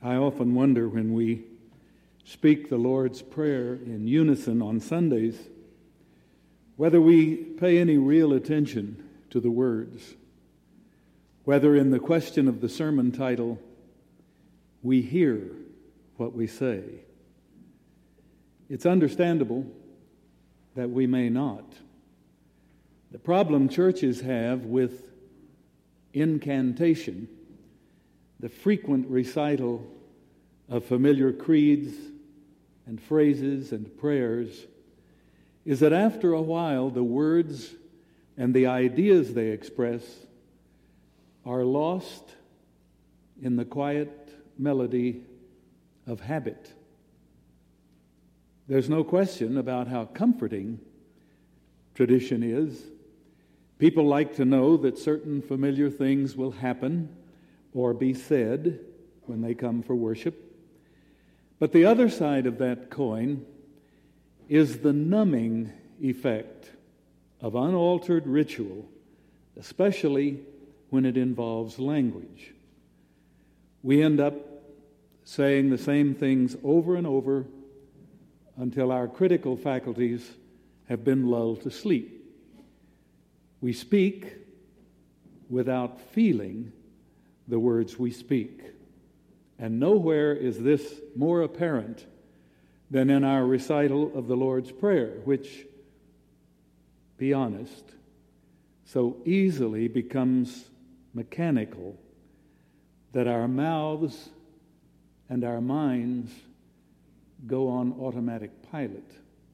I often wonder when we speak the Lord's Prayer in unison on Sundays, whether we pay any real attention to the words, whether in the question of the sermon title, we hear what we say. It's understandable that we may not. The problem churches have with incantation, the frequent recital of familiar creeds and phrases and prayers, is that after a while the words and the ideas they express are lost in the quiet melody of habit. There's no question about how comforting tradition is. People like to know that certain familiar things will happen or be said when they come for worship. But the other side of that coin is the numbing effect of unaltered ritual, especially when it involves language. We end up saying the same things over and over until our critical faculties have been lulled to sleep. We speak without feeling the words we speak. And nowhere is this more apparent than in our recital of the Lord's Prayer, which, be honest, so easily becomes mechanical that our mouths and our minds go on automatic pilot.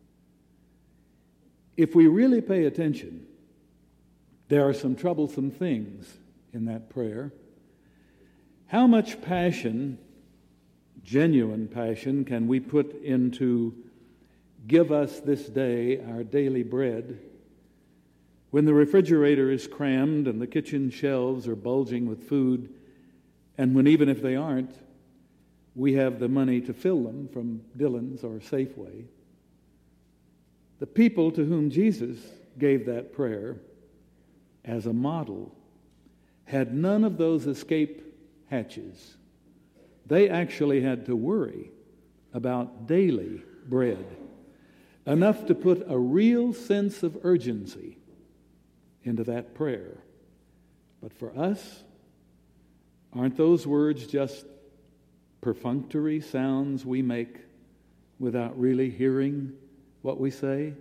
If we really pay attention, there are some troublesome things in that prayer. How much passion, genuine passion, can we put into "give us this day our daily bread" when the refrigerator is crammed and the kitchen shelves are bulging with food, and when, even if they aren't, we have the money to fill them from Dillon's or Safeway? The people to whom Jesus gave that prayer as a model had none of those escape hatches. They actually had to worry about daily bread, enough to put a real sense of urgency into that prayer. But for us, aren't those words just perfunctory sounds we make without really hearing what we say?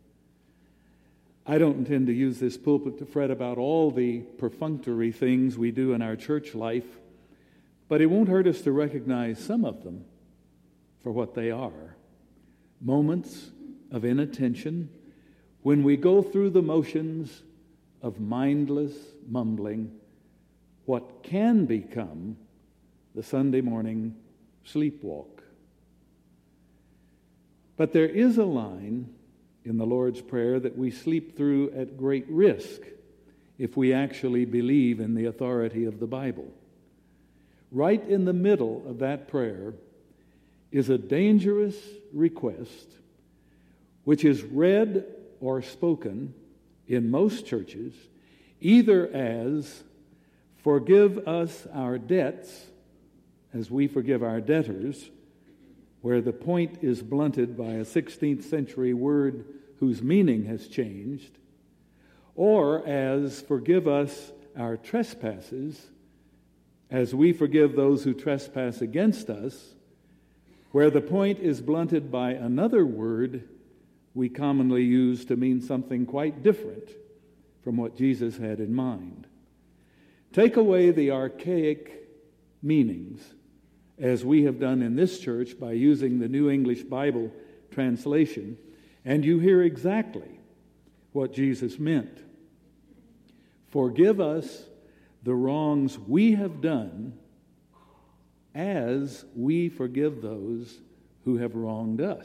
I don't intend to use this pulpit to fret about all the perfunctory things we do in our church life, but it won't hurt us to recognize some of them for what they are. Moments of inattention when we go through the motions of mindless mumbling, what can become the Sunday morning sleepwalk. But there is a line in the Lord's Prayer that we sleep through at great risk if we actually believe in the authority of the Bible. Right in the middle of that prayer is a dangerous request which is read or spoken in most churches either as "forgive us our debts as we forgive our debtors," where the point is blunted by a 16th century word whose meaning has changed, or as "forgive us our trespasses as we forgive those who trespass against us," where the point is blunted by another word we commonly use to mean something quite different from what Jesus had in mind. Take away the archaic meanings, as we have done in this church by using the New English Bible translation, and you hear exactly what Jesus meant. Forgive us the wrongs we have done as we forgive those who have wronged us.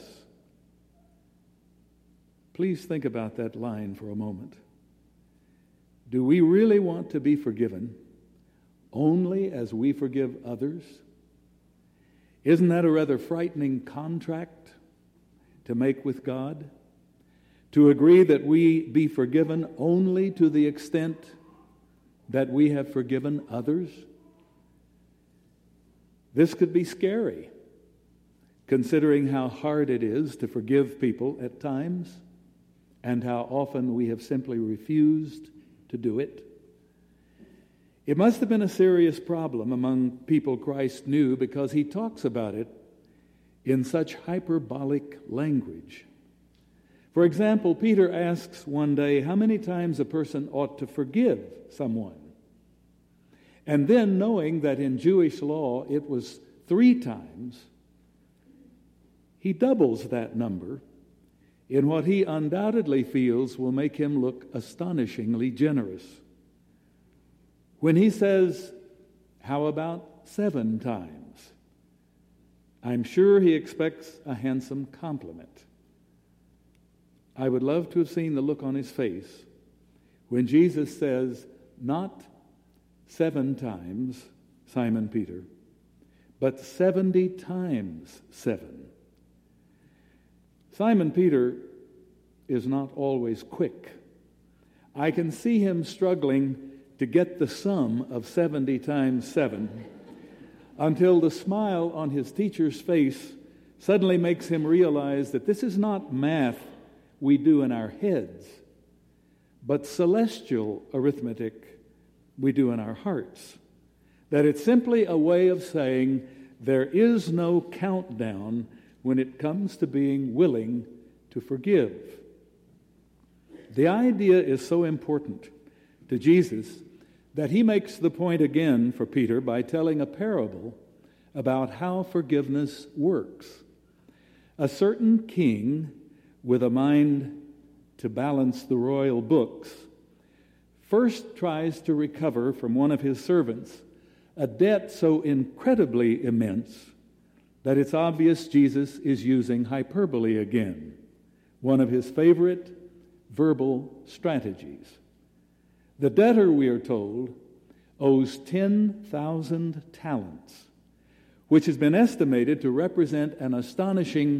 Please think about that line for a moment. Do we really want to be forgiven only as we forgive others? Isn't that a rather frightening contract to make with God? To agree that we be forgiven only to the extent that we have forgiven others? This could be scary, considering how hard it is to forgive people at times and how often we have simply refused to do it. It must have been a serious problem among people Christ knew because he talks about it in such hyperbolic language. For example, Peter asks one day how many times a person ought to forgive someone. And then, knowing that in Jewish law it was 3 times, he doubles that number in what he undoubtedly feels will make him look astonishingly generous. When he says, "How about 7 times?" I'm sure he expects a handsome compliment. I would love to have seen the look on his face when Jesus says, not 7 times, Simon Peter, but 70 times 7. Simon Peter is not always quick. I can see him struggling to get the sum of 70 times 7 until the smile on his teacher's face suddenly makes him realize that this is not math we do in our heads, but celestial arithmetic we do in our hearts. That it's simply a way of saying there is no countdown when it comes to being willing to forgive. The idea is so important to Jesus that he makes the point again for Peter by telling a parable about how forgiveness works. A certain king with a mind to balance the royal books first tries to recover from one of his servants a debt so incredibly immense that it's obvious Jesus is using hyperbole again, one of his favorite verbal strategies. The debtor, we are told, owes 10,000 talents, which has been estimated to represent an astonishing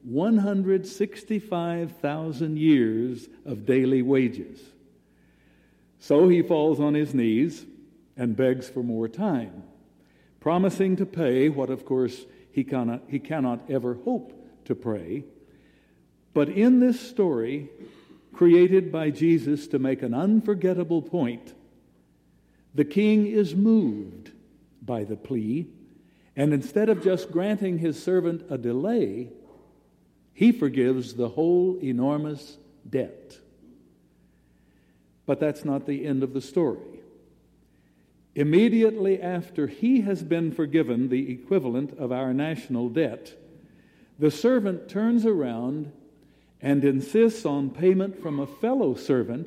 165,000 years of daily wages. So he falls on his knees and begs for more time, promising to pay what, of course, he cannot ever hope to pay. But in this story, created by Jesus to make an unforgettable point, the king is moved by the plea, and instead of just granting his servant a delay, he forgives the whole enormous debt. But that's not the end of the story. Immediately after he has been forgiven the equivalent of our national debt, the servant turns around and insists on payment from a fellow servant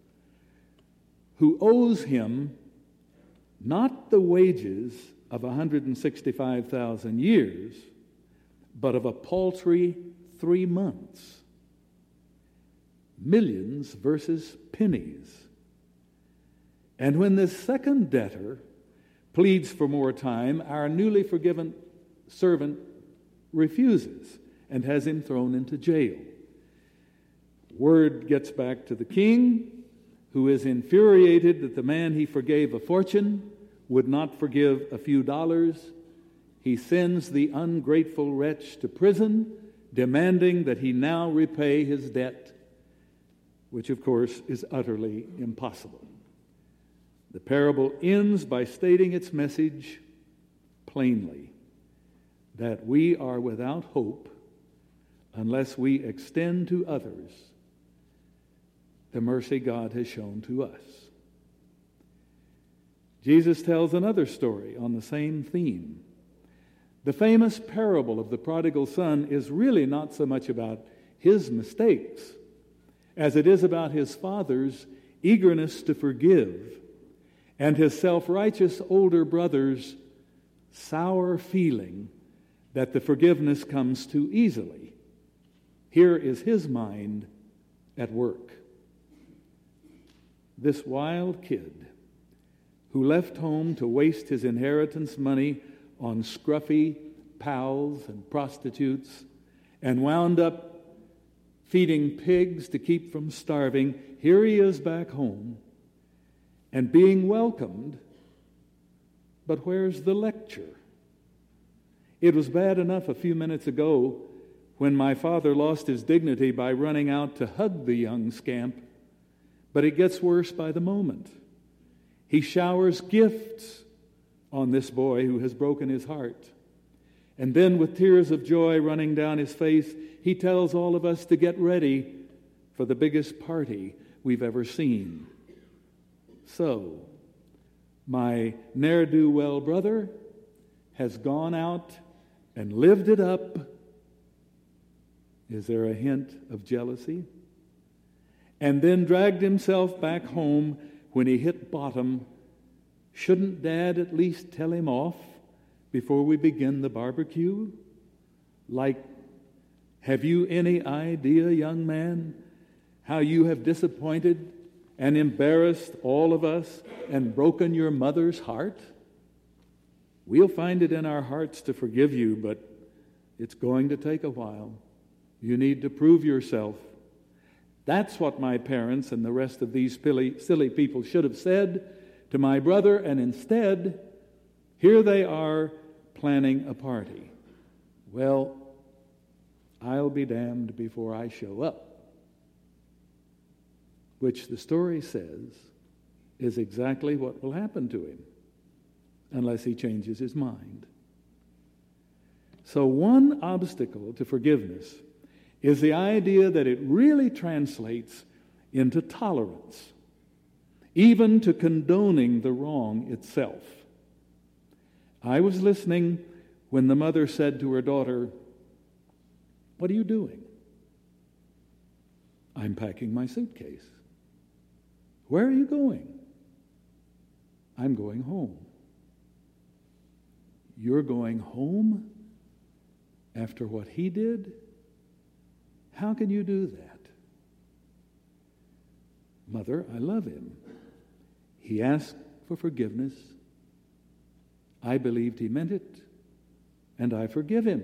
who owes him not the wages of 165,000 years, but of a paltry 3 months. Millions versus pennies. And when this second debtor pleads for more time, our newly forgiven servant refuses and has him thrown into jail. Word gets back to the king, who is infuriated that the man he forgave a fortune would not forgive a few dollars. He sends the ungrateful wretch to prison, demanding that he now repay his debt, which of course is utterly impossible. The parable ends by stating its message plainly, that we are without hope unless we extend to others the mercy God has shown to us. Jesus tells another story on the same theme. The famous parable of the prodigal son is really not so much about his mistakes as it is about his father's eagerness to forgive and his self-righteous older brother's sour feeling that the forgiveness comes too easily. Here is his mind at work. This wild kid who left home to waste his inheritance money on scruffy pals and prostitutes and wound up feeding pigs to keep from starving, here he is back home and being welcomed. But where's the lecture? It was bad enough a few minutes ago when my father lost his dignity by running out to hug the young scamp, but it gets worse by the moment. He showers gifts on this boy who has broken his heart. And then, with tears of joy running down his face, he tells all of us to get ready for the biggest party we've ever seen. So, my ne'er-do-well brother has gone out and lived it up. Is there a hint of jealousy? And then dragged himself back home when he hit bottom. Shouldn't Dad at least tell him off before we begin the barbecue? Like, have you any idea, young man, how you have disappointed and embarrassed all of us and broken your mother's heart? We'll find it in our hearts to forgive you, but it's going to take a while. You need to prove yourself. That's what my parents and the rest of these silly people should have said to my brother, and instead, here they are planning a party. Well, I'll be damned before I show up. Which the story says is exactly what will happen to him, unless he changes his mind. So one obstacle to forgiveness is the idea that it really translates into tolerance, even to condoning the wrong itself. I was listening when the mother said to her daughter, "What are you doing?" "I'm packing my suitcase." "Where are you going?" "I'm going home." "You're going home after what he did? How can you do that?" "Mother, I love him. He asked for forgiveness. I believed he meant it, and I forgive him."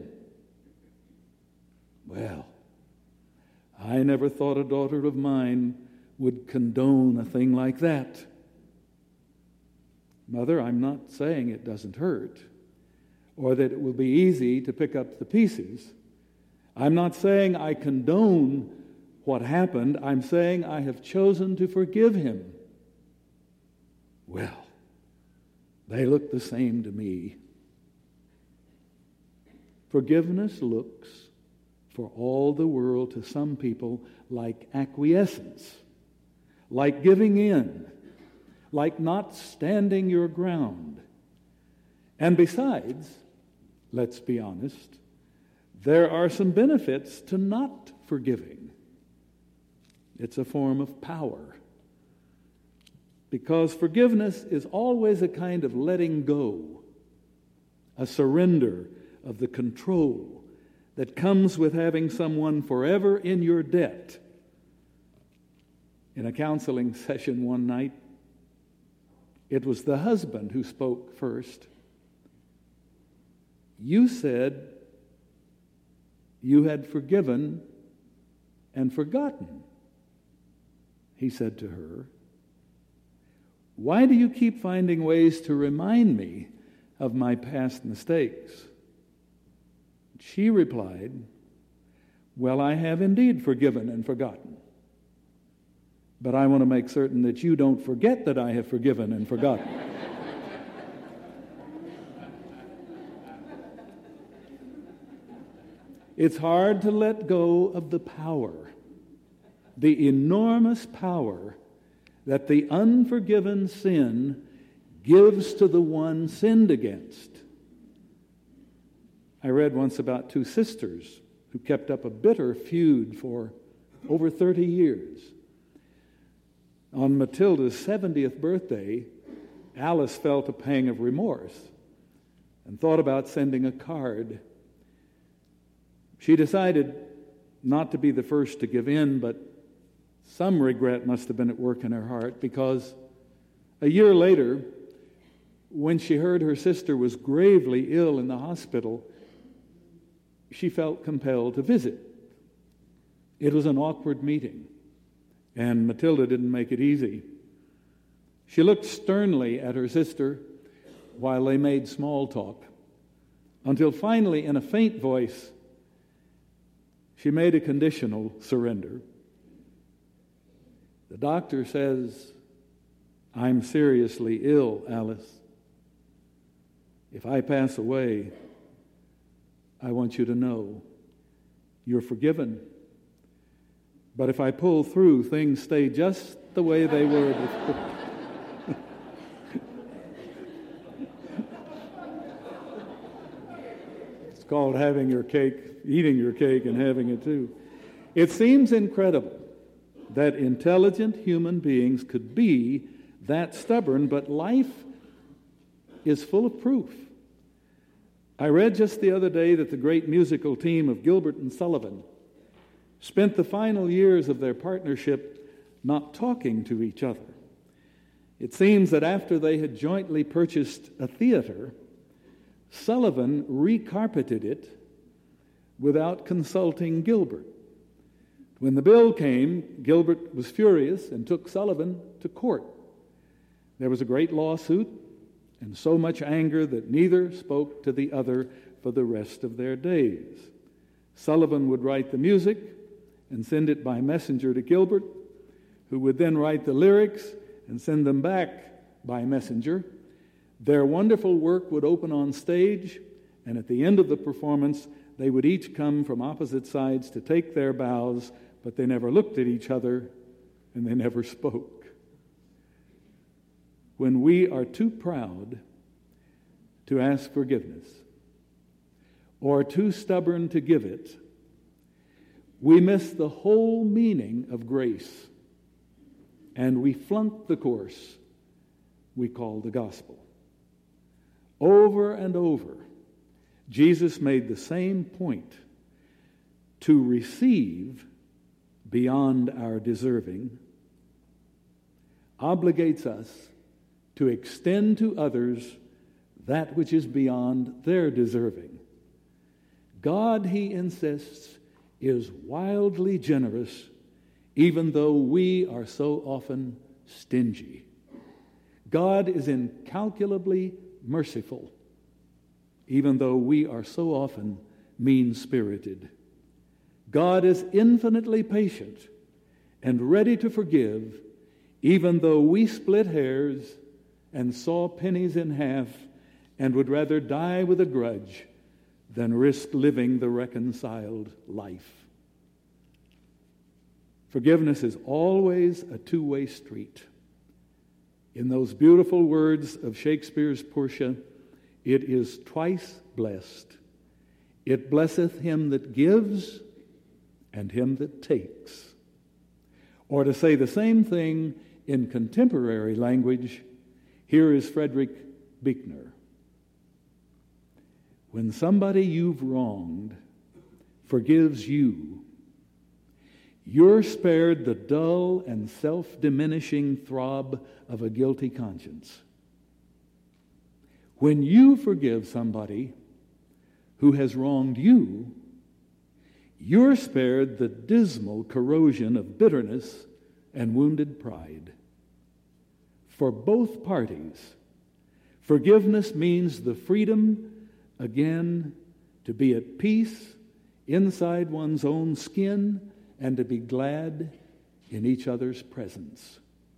Well, I never thought a daughter of mine would condone a thing like that. "Mother, I'm not saying it doesn't hurt, or that it will be easy to pick up the pieces. I'm not saying I condone what happened. I'm saying I have chosen to forgive him." Well, they look the same to me. Forgiveness looks, for all the world, to some people like acquiescence, like giving in, like not standing your ground. And besides, let's be honest, there are some benefits to not forgiving. It's a form of power. Because forgiveness is always a kind of letting go, a surrender of the control that comes with having someone forever in your debt. In a counseling session one night, it was the husband who spoke first. "You said you had forgiven and forgotten," he said to her. "Why do you keep finding ways to remind me of my past mistakes?" She replied, "Well, I have indeed forgiven and forgotten. But I want to make certain that you don't forget that I have forgiven and forgotten." It's hard to let go of the power, the enormous power that the unforgiven sin gives to the one sinned against. I read once about two sisters who kept up a bitter feud for over 30 years. On Matilda's 70th birthday, Alice felt a pang of remorse and thought about sending a card. She decided not to be the first to give in, but some regret must have been at work in her heart, because a year later, when she heard her sister was gravely ill in the hospital, she felt compelled to visit. It was an awkward meeting, and Matilda didn't make it easy. She looked sternly at her sister while they made small talk, until finally, in a faint voice, she made a conditional surrender. The doctor says, "I'm seriously ill, Alice. If I pass away, I want you to know you're forgiven. But if I pull through, things stay just the way they were before." It's called having your cake, eating your cake and having it too. It seems incredible that intelligent human beings could be that stubborn, but life is full of proof. I read just the other day that the great musical team of Gilbert and Sullivan spent the final years of their partnership not talking to each other. It seems that after they had jointly purchased a theater, Sullivan recarpeted it without consulting Gilbert. When the bill came, Gilbert was furious and took Sullivan to court. There was a great lawsuit and so much anger that neither spoke to the other for the rest of their days. Sullivan would write the music and send it by messenger to Gilbert, who would then write the lyrics and send them back by messenger. Their wonderful work would open on stage, and at the end of the performance, they would each come from opposite sides to take their bows, but they never looked at each other and they never spoke. When we are too proud to ask forgiveness or too stubborn to give it, we miss the whole meaning of grace, and we flunk the course we call the gospel. Over and over, Jesus made the same point: to receive beyond our deserving obligates us to extend to others that which is beyond their deserving. God, he insists, is wildly generous, even though we are so often stingy. God is incalculably merciful, even though we are so often mean-spirited. God is infinitely patient and ready to forgive, even though we split hairs and saw pennies in half and would rather die with a grudge than risk living the reconciled life. Forgiveness is always a two-way street. In those beautiful words of Shakespeare's Portia, it is twice blessed. It blesseth him that gives and him that takes. Or to say the same thing in contemporary language, here is Frederick Buechner. When somebody you've wronged forgives you, you're spared the dull and self-diminishing throb of a guilty conscience. When you forgive somebody who has wronged you, you're spared the dismal corrosion of bitterness and wounded pride. For both parties, forgiveness means the freedom, again, to be at peace inside one's own skin and to be glad in each other's presence.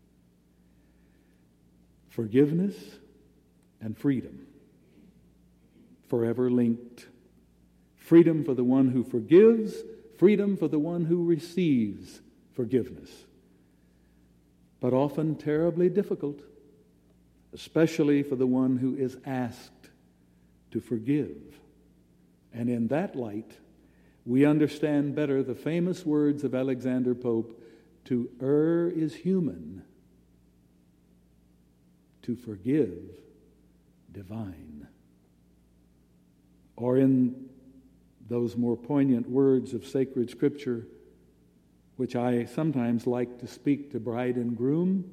Forgiveness and freedom, forever linked. Freedom for the one who forgives, freedom for the one who receives forgiveness. But often terribly difficult, especially for the one who is asked to forgive. And in that light, we understand better the famous words of Alexander Pope: to err is human, to forgive divine. Or in those more poignant words of sacred scripture, which I sometimes like to speak to bride and groom: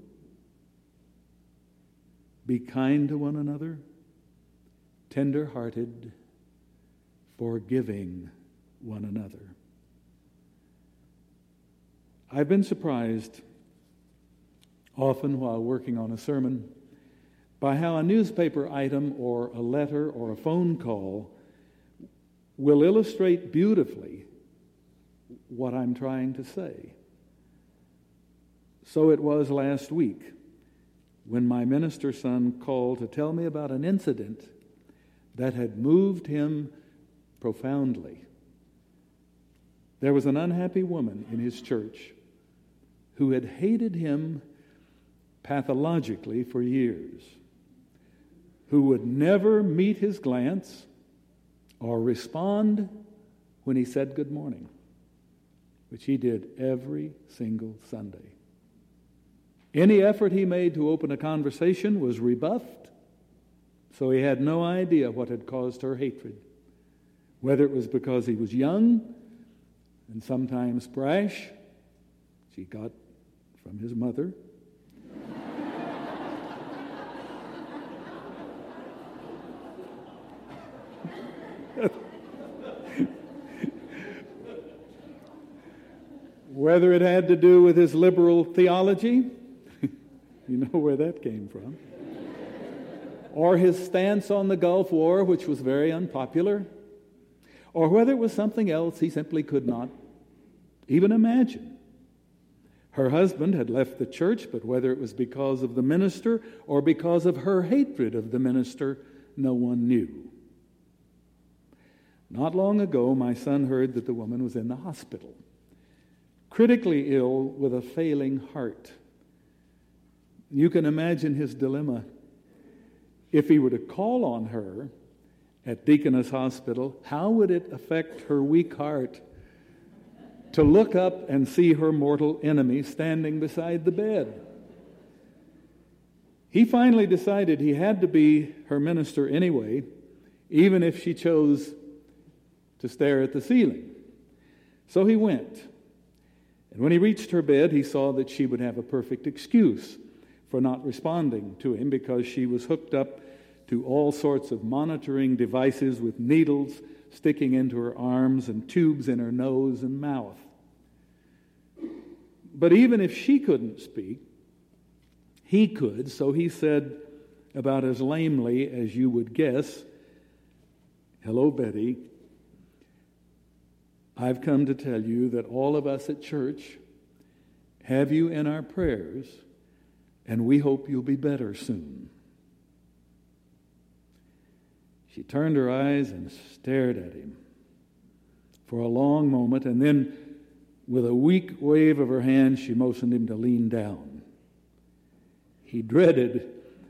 be kind to one another, tender-hearted, forgiving one another. I've been surprised often while working on a sermon by how a newspaper item or a letter or a phone call will illustrate beautifully what I'm trying to say. So it was last week when my minister son called to tell me about an incident that had moved him profoundly. There was an unhappy woman in his church who had hated him pathologically for years, who would never meet his glance or respond when he said good morning, which he did every single Sunday. Any effort he made to open a conversation was rebuffed, so he had no idea what had caused her hatred, whether it was because he was young and sometimes brash, she got from his mother, whether it had to do with his liberal theology, you know where that came from, or his stance on the Gulf War, which was very unpopular, or whether it was something else he simply could not even imagine. Her husband had left the church, but whether it was because of the minister or because of her hatred of the minister, no one knew. Not long ago, my son heard that the woman was in the hospital, critically ill with a failing heart. You can imagine his dilemma. If he were to call on her at Deaconess Hospital, how would it affect her weak heart to look up and see her mortal enemy standing beside the bed? He finally decided he had to be her minister anyway, even if she chose to stare at the ceiling. So he went. And when he reached her bed, he saw that she would have a perfect excuse for not responding to him because she was hooked up to all sorts of monitoring devices with needles sticking into her arms and tubes in her nose and mouth. But even if she couldn't speak, he could, so he said about as lamely as you would guess, "Hello, Betty. I've come to tell you that all of us at church have you in our prayers, and we hope you'll be better soon." She turned her eyes and stared at him for a long moment, and then, with a weak wave of her hand, she motioned him to lean down. He dreaded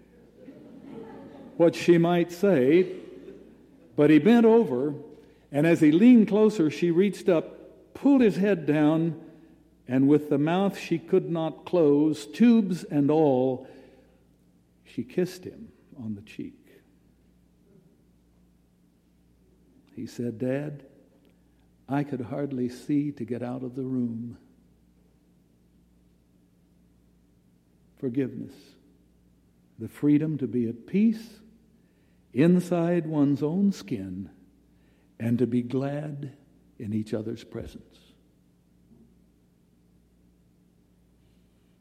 what she might say, but he bent over, and as he leaned closer, she reached up, pulled his head down, and with the mouth she could not close, tubes and all, she kissed him on the cheek. He said, "Dad, I could hardly see to get out of the room." Forgiveness, the freedom to be at peace inside one's own skin and to be glad in each other's presence.